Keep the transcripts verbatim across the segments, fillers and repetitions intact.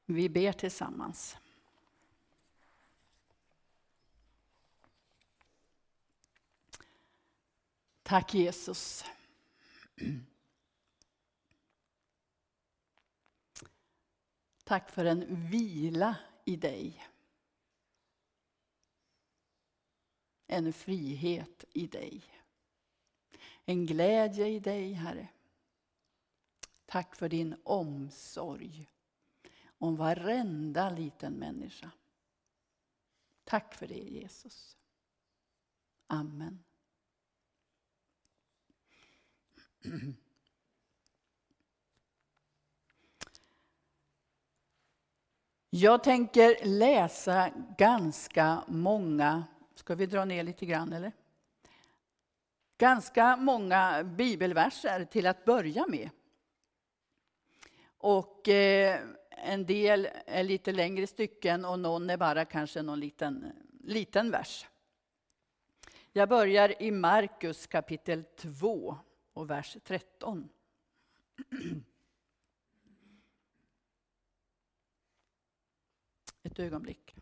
Vi ber tillsammans. Tack Jesus. Tack för en vila i dig. En frihet i dig. En glädje i dig, Herre. Tack för din omsorg om varenda liten människa. Tack för det, Jesus. Amen. Jag tänker läsa ganska många, ska vi dra ner lite grann eller? Ganska många bibelverser till att börja med. Och eh, en del är lite längre stycken och någon är bara kanske någon liten, liten vers. Jag börjar i Markus kapitel två och vers tretton. Ett ögonblick.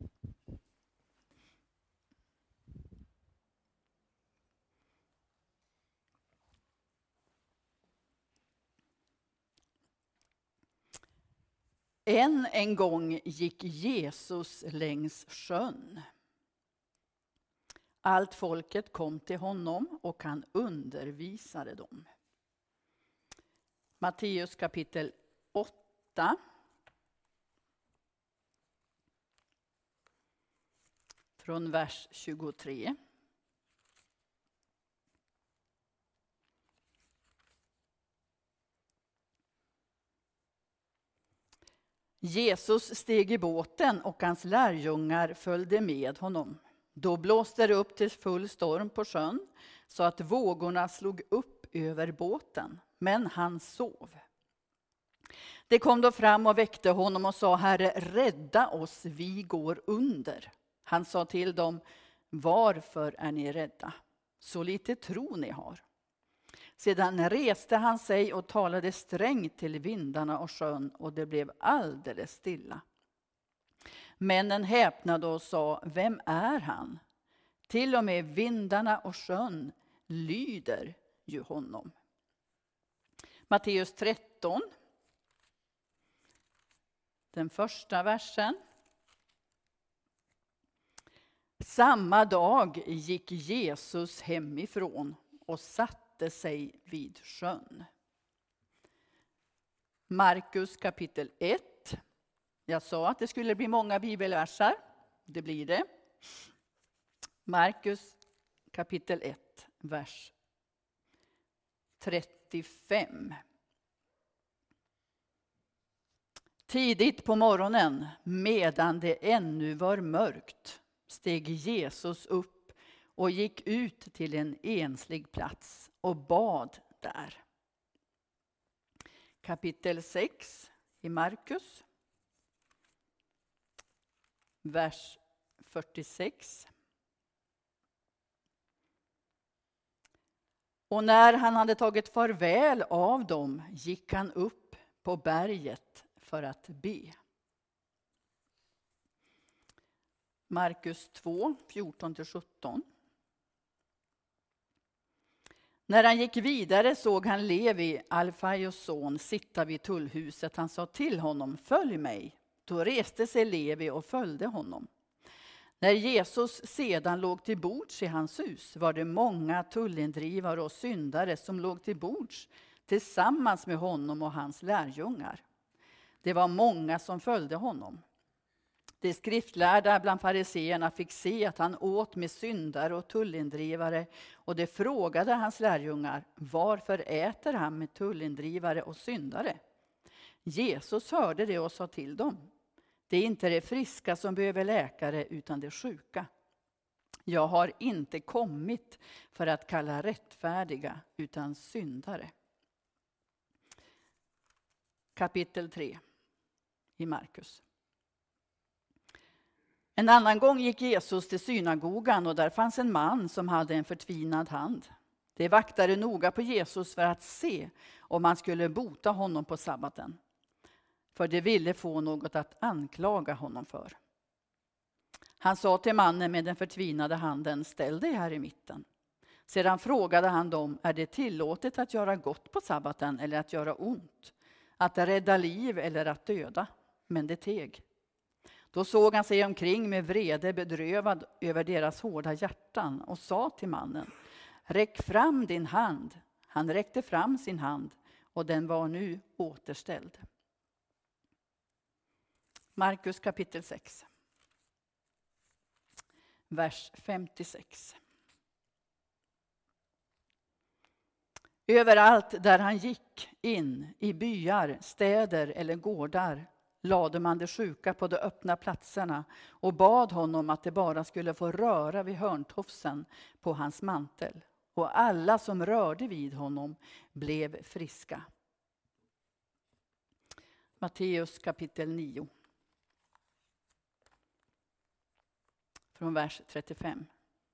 Än en gång gick Jesus längs sjön. Allt folket kom till honom och han undervisade dem. Matteus kapitel åtta. Från vers tjugotre. Jesus steg i båten och hans lärjungar följde med honom. Då blåste det upp till full storm på sjön så att vågorna slog upp över båten, men han sov. Det kom då fram och väckte honom och sa: Herre, rädda oss, vi går under. Han sa till dem: varför är ni rädda? Så lite tro ni har. Sedan reste han sig och talade strängt till vindarna och sjön, och det blev alldeles stilla. Männen häpnade och sa: vem är han? Till och med vindarna och sjön lyder ju honom. Matteus tretton. Den första versen. Samma dag gick Jesus hemifrån och satte sig vid sjön. Markus kapitel ett. Jag sa att det skulle bli många bibelversar. Det blir det. Markus kapitel ett, vers trettiofem. Tidigt på morgonen, medan det ännu var mörkt, steg Jesus upp och gick ut till en enslig plats och bad där. Kapitel sex i Markus, vers fyrtiosex. Och när han hade tagit farväl av dem gick han upp på berget för att be. Markus två, fjorton till sjutton. När han gick vidare såg han Levi, Alfaios son, sitta vid tullhuset. Han sa till honom: följ mig. Då reste sig Levi och följde honom. När Jesus sedan låg till bords i hans hus var det många tullindrivare och syndare som låg till bords tillsammans med honom och hans lärjungar. Det var många som följde honom. De skriftlärda bland fariseerna fick se att han åt med syndare och tullindrivare, och de frågade hans lärjungar: varför äter han med tullindrivare och syndare? Jesus hörde det och sa till dem: det är inte de friska som behöver läkare utan de sjuka. Jag har inte kommit för att kalla rättfärdiga utan syndare. Kapitel tre i Markus. En annan gång gick Jesus till synagogan, och där fanns en man som hade en förtvinad hand. De vaktade noga på Jesus för att se om man skulle bota honom på sabbaten. för de ville få något att anklaga honom för. Han sa till mannen med den förtvinade handen, ställ dig här i mitten. Sedan frågade han dem, är det tillåtet att göra gott på sabbaten eller att göra ont? Att rädda liv eller att döda? Men det teg. Då såg han sig omkring med vrede, bedrövad över deras hårda hjärtan och sa till mannen, räck fram din hand. Han räckte fram sin hand och den var nu återställd. Markus kapitel sex. Vers femtiosex. Överallt där han gick in, i byar, städer eller gårdar, lade man de sjuka på de öppna platserna och bad honom att de bara skulle få röra vid hörntofsen på hans mantel. Och alla som rörde vid honom blev friska. Matteus kapitel nio. Från vers trettiofem.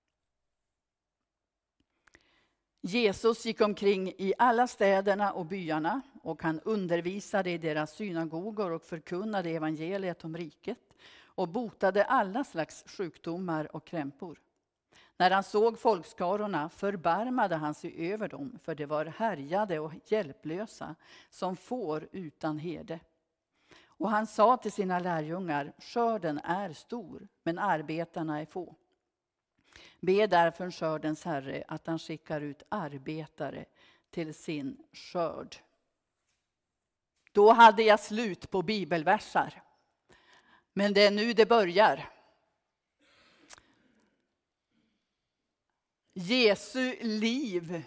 Jesus gick omkring i alla städerna och byarna och han undervisade i deras synagogor och förkunnade evangeliet om riket och botade alla slags sjukdomar och krämpor. När han såg folkskarorna förbarmade han sig över dem, för de var härjade och hjälplösa som får utan herde. Och han sa till sina lärjungar, skörden är stor, men arbetarna är få. Be därför skördens herre att han skickar ut arbetare till sin skörd. Då hade jag slut på bibelversar. Men det är nu det börjar. Jesu liv.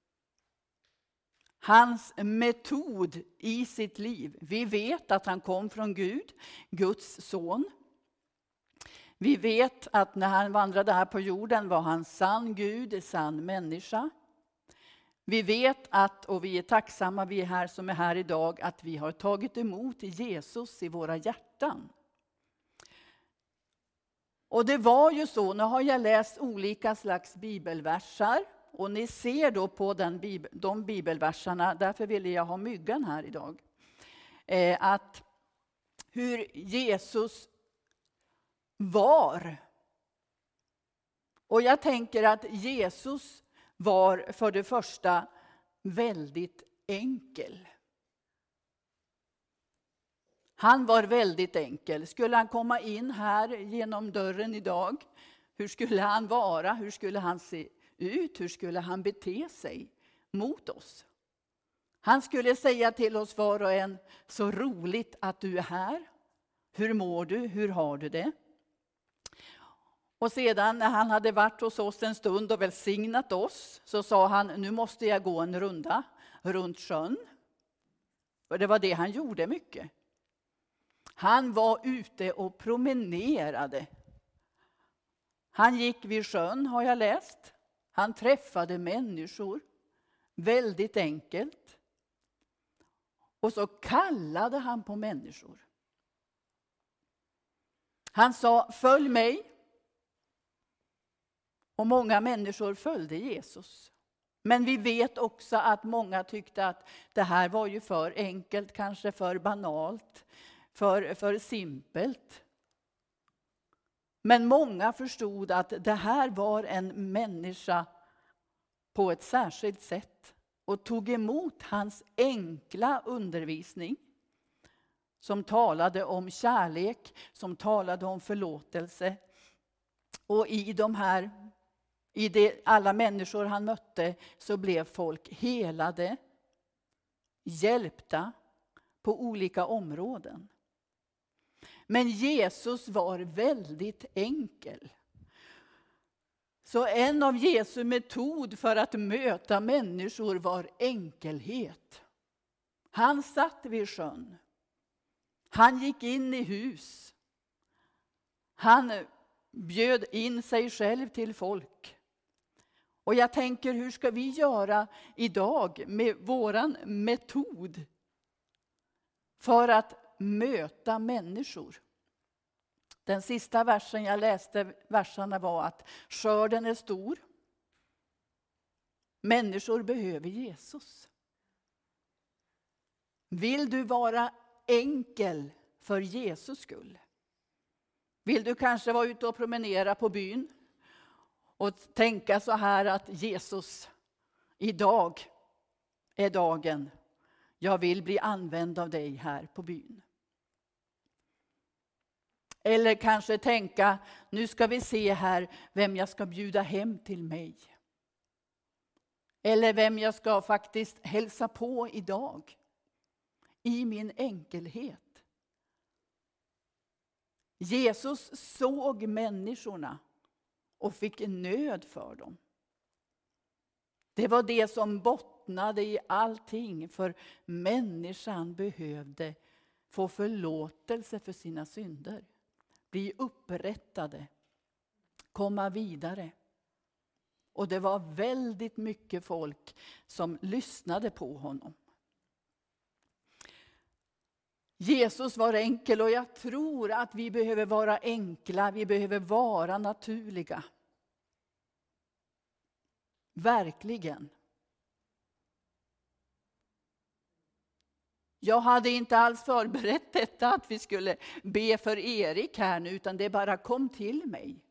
Hans metod i sitt liv. Vi vet att han kom från Gud, Guds son. Vi vet att när han vandrade här på jorden var han sann Gud, sann människa. Vi vet att, och vi är tacksamma, vi är här som är här idag, att vi har tagit emot Jesus i våra hjärtan. Och det var ju så, nu har jag läst olika slags bibelversar. Och ni ser då på den, de bibelversarna, därför ville jag ha myggan här idag. Eh, att hur Jesus var. Och jag tänker att Jesus var för det första väldigt enkel. Han var väldigt enkel. Skulle han komma in här genom dörren idag? Hur skulle han vara? Hur skulle han se ut? Hur skulle han bete sig mot oss? Han skulle säga till oss var och en, så roligt att du är här. Hur mår du? Hur har du det? Och sedan när han hade varit hos oss en stund och välsignat oss, så sa han, nu måste jag gå en runda runt sjön. Och det var det han gjorde mycket. Han var ute och promenerade. Han gick vid sjön, har jag läst. Han träffade människor. Väldigt enkelt. Och så kallade han på människor. Han sa, följ mig. Och många människor följde Jesus. Men vi vet också att många tyckte att det här var ju för enkelt, kanske för banalt, för, för simpelt. Men många förstod att det här var en människa på ett särskilt sätt. Och tog emot hans enkla undervisning. Som talade om kärlek, som talade om förlåtelse. Och i de här, i det, alla människor han mötte, så blev folk helade, hjälpta på olika områden. Men Jesus var väldigt enkel. Så en av Jesu metod för att möta människor var enkelhet. Han satt vid sjön. Han gick in i hus. Han bjöd in sig själv till folk. Och jag tänker, hur ska vi göra idag med våran metod för att möta människor? Den sista versen jag läste, verserna var att skörden är stor. Människor behöver Jesus. Vill du vara enkel för Jesus skull. Vill du kanske vara ute och promenera på byn och tänka så här att Jesus, idag är dagen jag vill bli använd av dig här på byn. Eller kanske tänka, nu ska vi se här vem jag ska bjuda hem till mig. Eller vem jag ska faktiskt hälsa på idag. I min enkelhet. Jesus såg människorna och fick en nöd för dem. Det var det som bottnade i allting, för människan behövde få förlåtelse för sina synder. Bli upprättade, komma vidare. Och det var väldigt mycket folk som lyssnade på honom. Jesus var enkel, och jag tror att vi behöver vara enkla, vi behöver vara naturliga. Verkligen. Jag hade inte alls förberett detta att vi skulle be för Erik här nu, utan det bara kom till mig.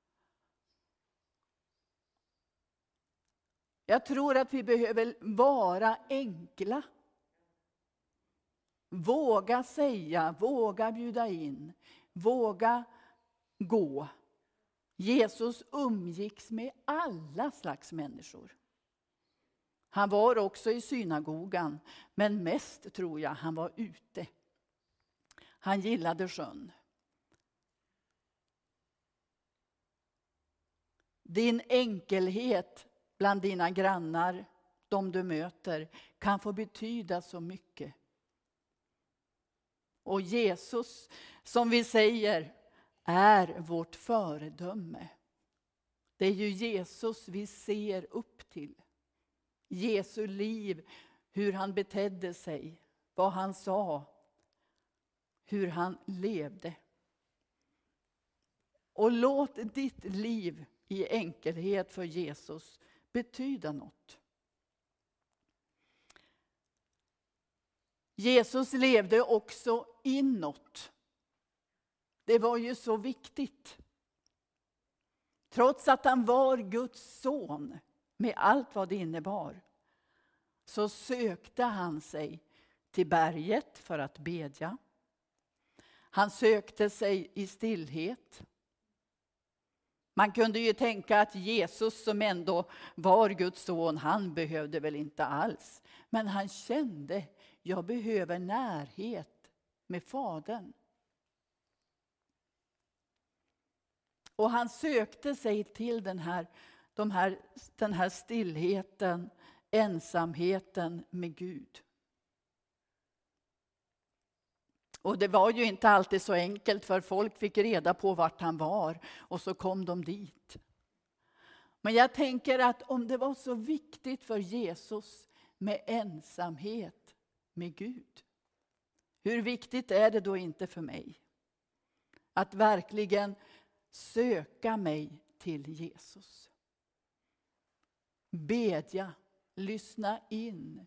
Jag tror att vi behöver vara enkla. Våga säga, våga bjuda in, våga gå. Jesus umgicks med alla slags människor. Han var också i synagogan, men mest tror jag han var ute. Han gillade sjön. Din enkelhet bland dina grannar, de du möter, kan få betyda så mycket. Och Jesus, som vi säger, är vårt föredöme. Det är ju Jesus vi ser upp till. Jesu liv, hur han betedde sig, vad han sa, hur han levde. Och låt ditt liv i enkelhet för Jesus betyda något. Jesus levde också inåt. Det var ju så viktigt. Trots att han var Guds son, med allt vad det innebar, så sökte han sig till berget för att bedja. Han sökte sig i stillhet. Man kunde ju tänka att Jesus, som ändå var Guds son, han behövde väl inte alls. Men han kände, jag behöver närhet med Fadern. Och han sökte sig till den här, de här, den här stillheten, ensamheten med Gud. Och det var ju inte alltid så enkelt, för folk fick reda på vart han var och så kom de dit. Men jag tänker att om det var så viktigt för Jesus med ensamhet med Gud, hur viktigt är det då inte för mig att verkligen söka mig till Jesus? Bedja, lyssna in.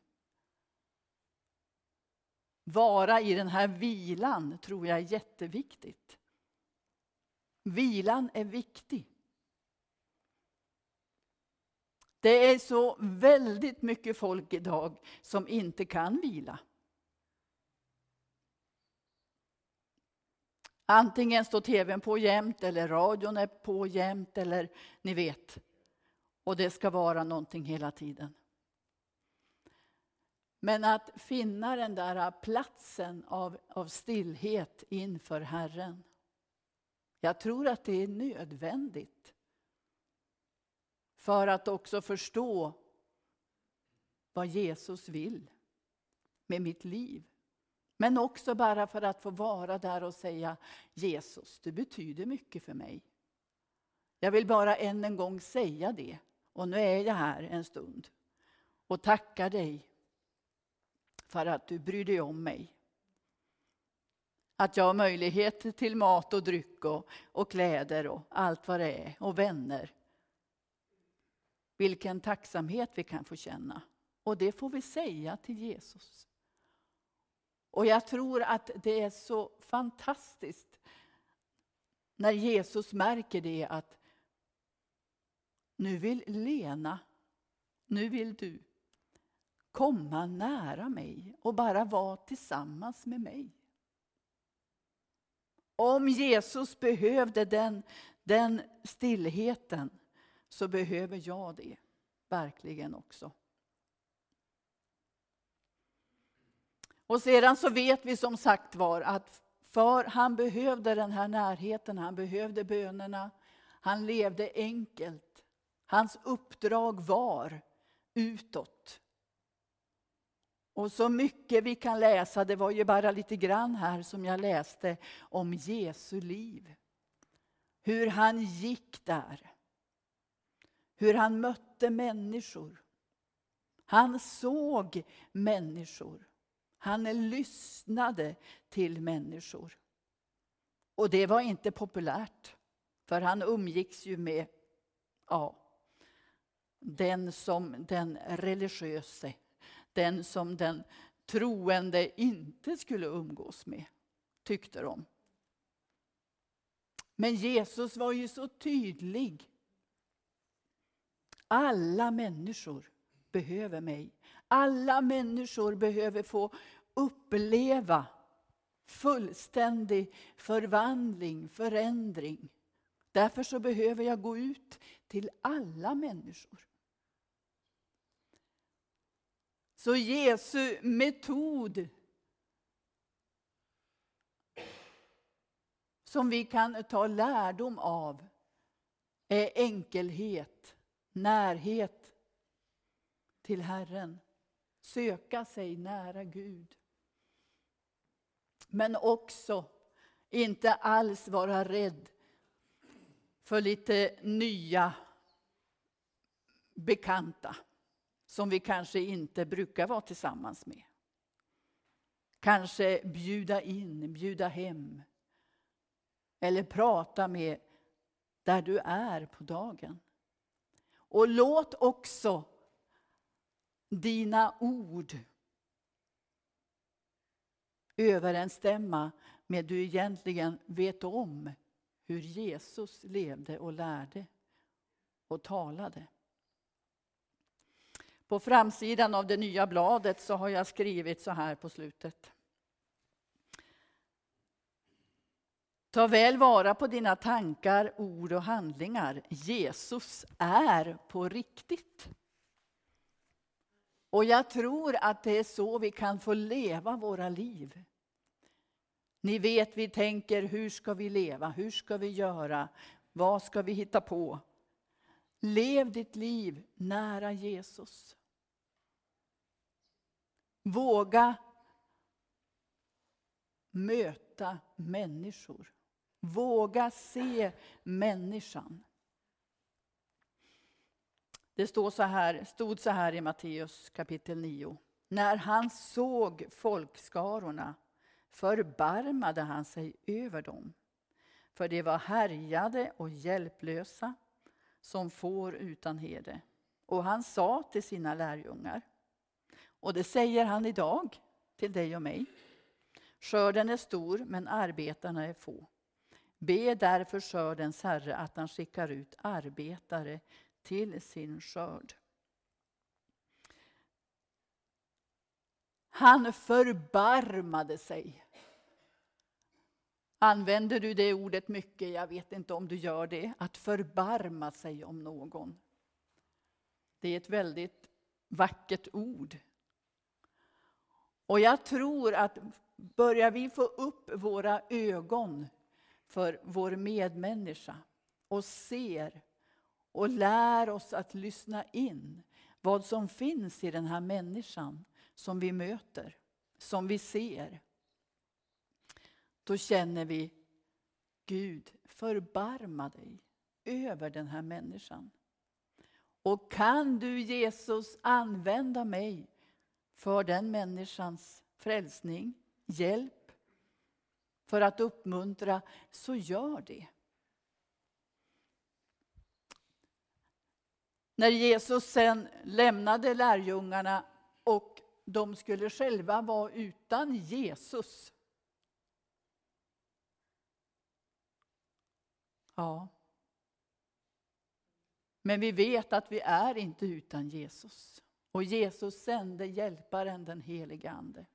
Vara i den här vilan tror jag är jätteviktigt. Vilan är viktig. Det är så väldigt mycket folk idag som inte kan vila. Antingen står tvn på jämt eller radion är på jämt, eller ni vet. Och det ska vara någonting hela tiden. Men att finna den där platsen av, av stillhet inför Herren. Jag tror att det är nödvändigt. För att också förstå vad Jesus vill med mitt liv. Men också bara för att få vara där och säga, Jesus, du betyder mycket för mig. Jag vill bara än en gång säga det. Och nu är jag här en stund. Och tackar dig för att du bryr dig om mig. Att jag har möjlighet till mat och dryck och, och kläder och allt vad det är. Och vänner. Vilken tacksamhet vi kan få känna. Och det får vi säga till Jesus. Och jag tror att det är så fantastiskt när Jesus märker det, att nu vill Lena, nu vill du komma nära mig och bara vara tillsammans med mig. Om Jesus behövde den, den stillheten, så behöver jag det verkligen också. Och sedan så vet vi som sagt var att för han behövde den här närheten, han behövde bönerna, han levde enkelt. Hans uppdrag var utåt. Och så mycket vi kan läsa, det var ju bara lite grann här som jag läste om Jesu liv. Hur han gick där. Hur han mötte människor. Han såg människor. Han lyssnade till människor. Och det var inte populärt. För han umgicks ju med ja, den som den religiöse. Den som den troende inte skulle umgås med, tyckte de. Men Jesus var ju så tydlig. Alla människor behöver mig. Alla människor behöver få uppleva fullständig förvandling, förändring. Därför så behöver jag gå ut till alla människor. Så Jesu metod som vi kan ta lärdom av är enkelhet, närhet till Herren. Söka sig nära Gud. Men också inte alls vara rädd för lite nya bekanta som vi kanske inte brukar vara tillsammans med. Kanske bjuda in, bjuda hem. Eller prata med där du är på dagen. Och låt också dina ord överensstämma med du egentligen vet om hur Jesus levde och lärde och talade. På framsidan av det nya bladet så har jag skrivit så här på slutet. Ta väl vara på dina tankar, ord och handlingar. Jesus är på riktigt. Och jag tror att det är så vi kan få leva våra liv. Ni vet, vi tänker, hur ska vi leva? Hur ska vi göra? Vad ska vi hitta på? Lev ditt liv nära Jesus. Våga möta människor. Våga se människan. Det står så här, stod så här i Matteus kapitel nio. När han såg folkskarorna förbarmade han sig över dem. För det var härjade och hjälplösa som får utan herde. Och han sa till sina lärjungar. Och det säger han idag till dig och mig. Skörden är stor men arbetarna är få. Be därför skördens Herre att han skickar ut arbetare till sin skörd. Han förbarmade sig. Använder du det ordet mycket? Jag vet inte om du gör det. Att förbarma sig om någon. Det är ett väldigt vackert ord. Och jag tror att börjar vi få upp våra ögon för vår medmänniska och ser och lär oss att lyssna in vad som finns i den här människan som vi möter, som vi ser. Då känner vi, Gud, förbarma dig över den här människan. Och kan du, Jesus, använda mig för den människans frälsning, hjälp, för att uppmuntra, så gör det. När Jesus sen lämnade lärjungarna och de skulle själva vara utan Jesus. Ja. Men vi vet att vi är inte utan Jesus. Och Jesus sände hjälparen, den helige Ande.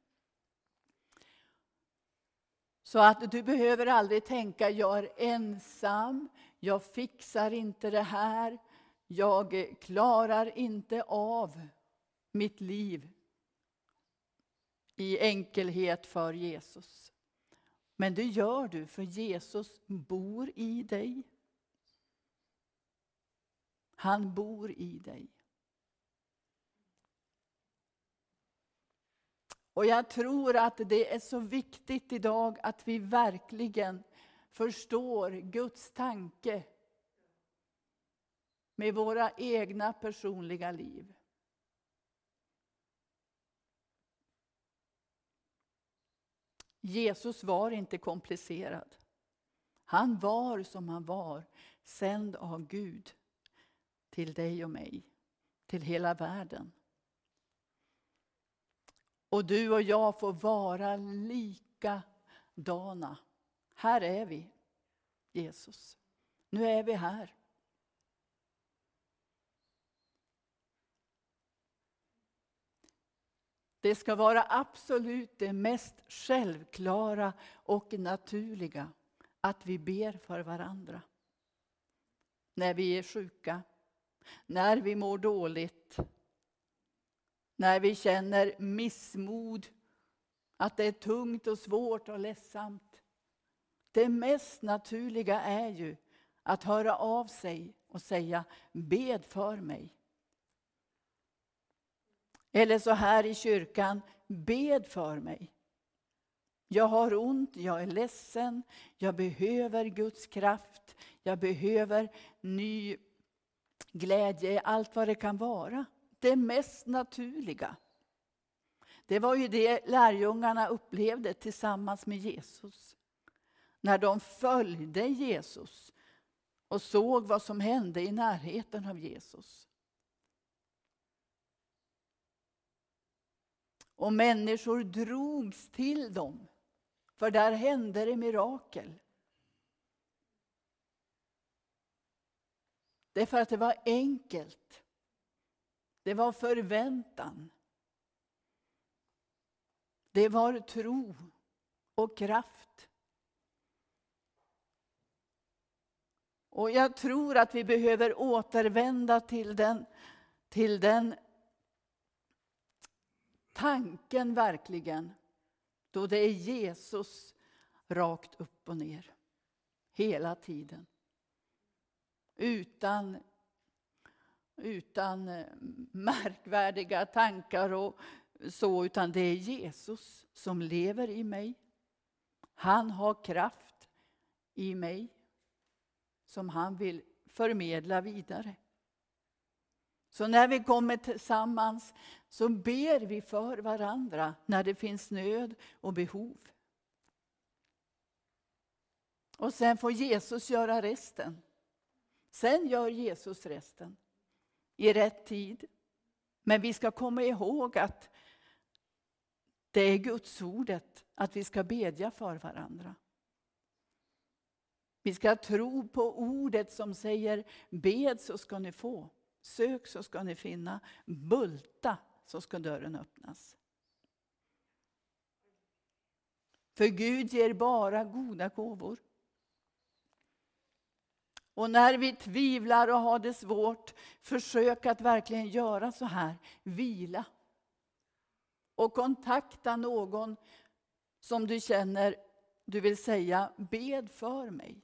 Så att du behöver aldrig tänka, jag är ensam, jag fixar inte det här, jag klarar inte av mitt liv i enkelhet för Jesus. Men det gör du, för Jesus bor i dig. Han bor i dig. Och jag tror att det är så viktigt idag att vi verkligen förstår Guds tanke med våra egna personliga liv. Jesus var inte komplicerad. Han var som han var, sänd av Gud till dig och mig, till hela världen. Och du och jag får vara likadana. Här är vi, Jesus. Nu är vi här. Det ska vara absolut det mest självklara och naturliga att vi ber för varandra. När vi är sjuka, när vi mår dåligt, när vi känner missmod, att det är tungt och svårt och ledsamt. Det mest naturliga är ju att höra av sig och säga, bed för mig. Eller så här i kyrkan, bed för mig. Jag har ont, jag är ledsen, jag behöver Guds kraft, jag behöver ny glädje, allt vad det kan vara. Det mest naturliga. Det var ju det lärjungarna upplevde tillsammans med Jesus. När de följde Jesus och såg vad som hände i närheten av Jesus. Och människor drogs till dem. För där hände det mirakel. Det är för att det var enkelt. Det var förväntan. Det var tro och kraft. Och jag tror att vi behöver återvända till den, till den tanken verkligen. Då det är Jesus rakt upp och ner. Hela tiden. Utan, utan märkvärdiga tankar och så. Utan det är Jesus som lever i mig. Han har kraft i mig. Som han vill förmedla vidare. Så när vi kommer tillsammans så ber vi för varandra när det finns nöd och behov. Och sen får Jesus göra resten. Sen gör Jesus resten i rätt tid. Men vi ska komma ihåg att det är Guds ordet att vi ska bedja för varandra. Vi ska tro på ordet som säger bed så ska ni få. Sök så ska ni finna. Bulta så ska dörren öppnas. För Gud ger bara goda gåvor. Och när vi tvivlar och har det svårt, försök att verkligen göra så här. Vila. Och kontakta någon som du känner du vill säga bed för mig.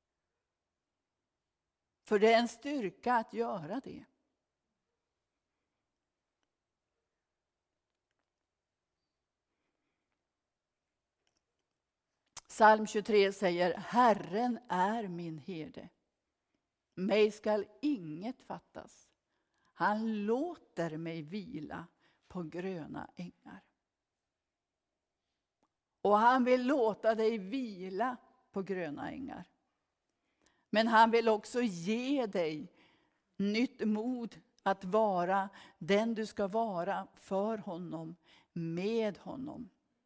För det är en styrka att göra det. Psalm tjugotre säger, Herren är min herde. Mig skall inget fattas. Han låter mig vila på gröna ängar. Och han vill låta dig vila på gröna ängar. Men han vill också ge dig nytt mod att vara den du ska vara för honom, med honom.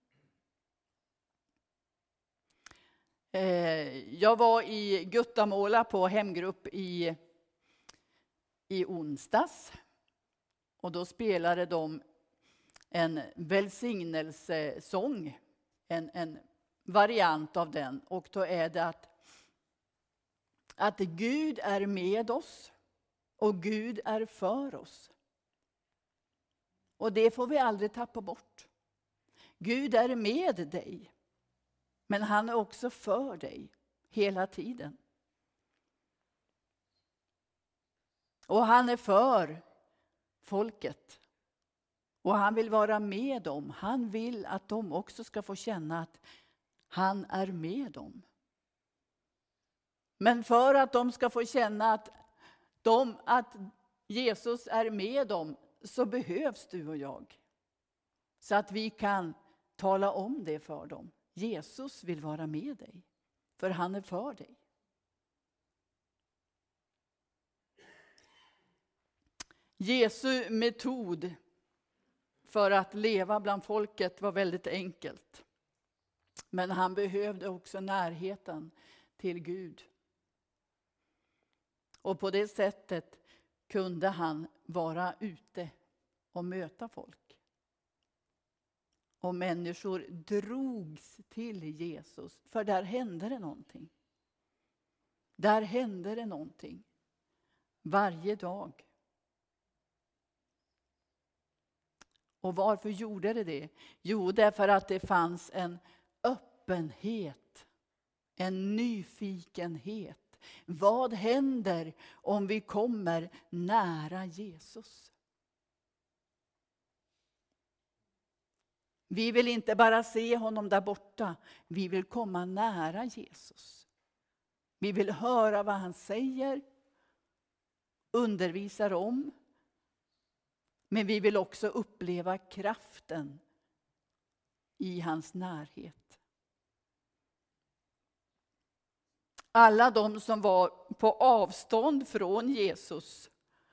Jag var i Guttamåla på hemgrupp i, i onsdags. Och då spelade de en välsignelsesång, en, en variant av den. Och då är det att, att Gud är med oss och Gud är för oss. Och det får vi aldrig tappa bort. Gud är med dig, men han är också för dig hela tiden. Och han är för folket. Och han vill vara med dem. Han vill att de också ska få känna att han är med dem. Men för att de ska få känna att, de, att Jesus är med dem, så behövs du och jag. Så att vi kan tala om det för dem. Jesus vill vara med dig, för han är för dig. Jesu metod för att leva bland folket var väldigt enkelt. Men han behövde också närheten till Gud. Och på det sättet kunde han vara ute och möta folk. Och människor drogs till Jesus, för där hände det någonting. Där hände det någonting varje dag. Och varför gjorde det det? Jo, därför att det fanns en öppenhet, en nyfikenhet. Vad händer om vi kommer nära Jesus? Vi vill inte bara se honom där borta, vi vill komma nära Jesus. Vi vill höra vad han säger, undervisar om. Men vi vill också uppleva kraften i hans närhet. Alla de som var på avstånd från Jesus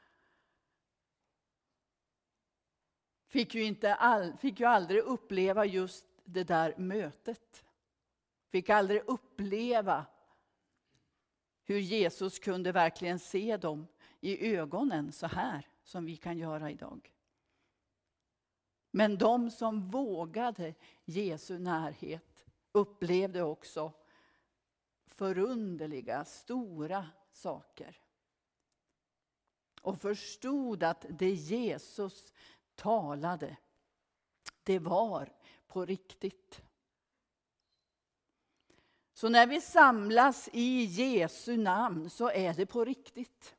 fick ju, inte all, fick ju aldrig uppleva just det där mötet. Fick aldrig uppleva hur Jesus kunde verkligen se dem i ögonen så här som vi kan göra idag. Men de som vågade Jesu närhet upplevde också förunderliga, stora saker. Och förstod att det Jesus talade, det var på riktigt. Så när vi samlas i Jesu namn så är det på riktigt.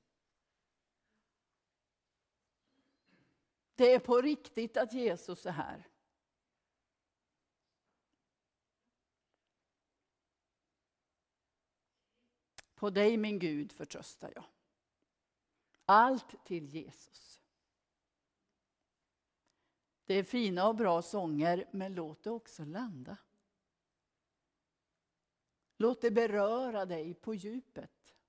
Det är på riktigt att Jesus är här. På dig, min Gud, förtröstar jag. Allt till Jesus. Det är fina och bra sånger, men låt det också landa. Låt det beröra dig på djupet.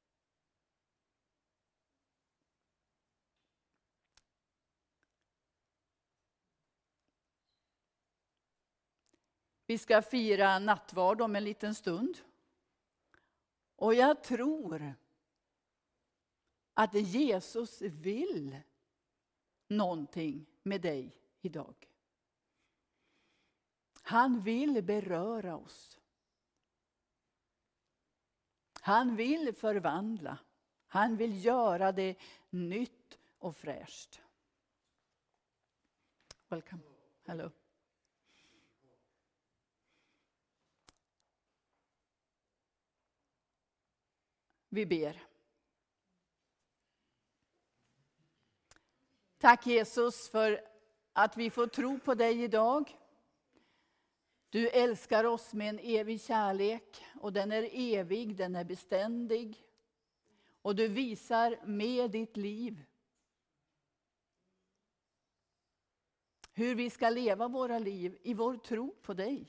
Vi ska fira nattvard om en liten stund. Och jag tror att Jesus vill någonting med dig idag. Han vill beröra oss. Han vill förvandla. Han vill göra det nytt och fräscht. Welcome. Hello. Vi ber. Tack Jesus för att vi får tro på dig idag. Du älskar oss med en evig kärlek, och den är evig, den är beständig. Och du visar med ditt liv hur vi ska leva våra liv i vår tro på dig.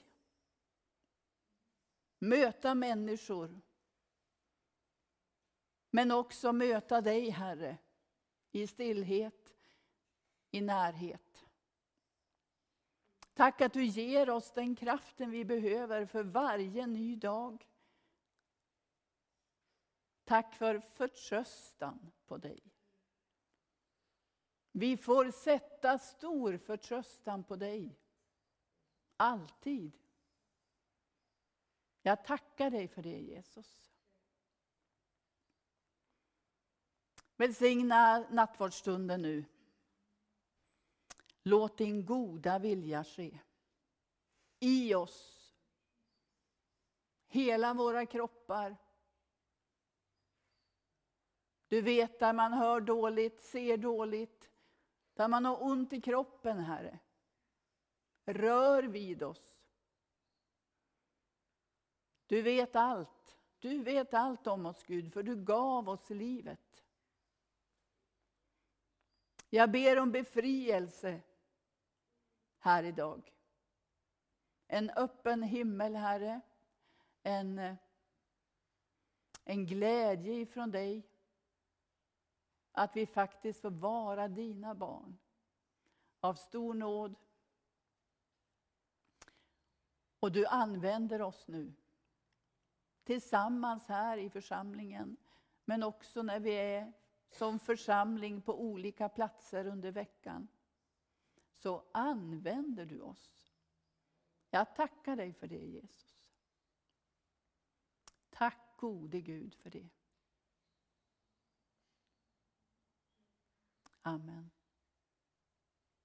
Möta människor. Men också möta dig, Herre, i stillhet, i närhet. Tack att du ger oss den kraften vi behöver för varje ny dag. Tack för förtröstan på dig. Vi får sätta stor förtröstan på dig. Alltid. Jag tackar dig för det, Jesus. Välsigna nattvardsstunden nu. Låt din goda vilja ske. I oss. Hela våra kroppar. Du vet där man hör dåligt, ser dåligt. Där man har ont i kroppen, Herre. Rör vid oss. Du vet allt. Du vet allt om oss, Gud, för du gav oss livet. Jag ber om befrielse här idag. En öppen himmel, Herre. En, en glädje ifrån dig. Att vi faktiskt får vara dina barn. Av stor nåd. Och du använder oss nu. Tillsammans här i församlingen. Men också när vi är som församling på olika platser under veckan. Så använder du oss. Jag tackar dig för det, Jesus. Tack gode Gud för det. Amen.